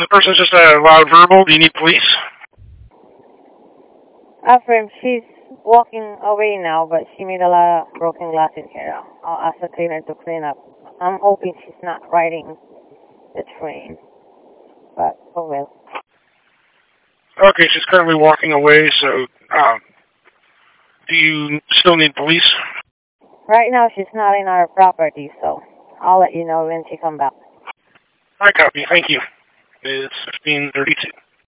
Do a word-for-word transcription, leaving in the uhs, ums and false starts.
The person's just a loud verbal. Do you need police? After she's walking away now, but she made a lot of broken glass in here. I'll ask the cleaner to clean up. I'm hoping she's not riding the train, but oh well. Okay, she's currently walking away, so um, do you still need police? Right now she's not in our property, so I'll let you know when she comes back. I copy. Thank you. It's fifteen thirty-two.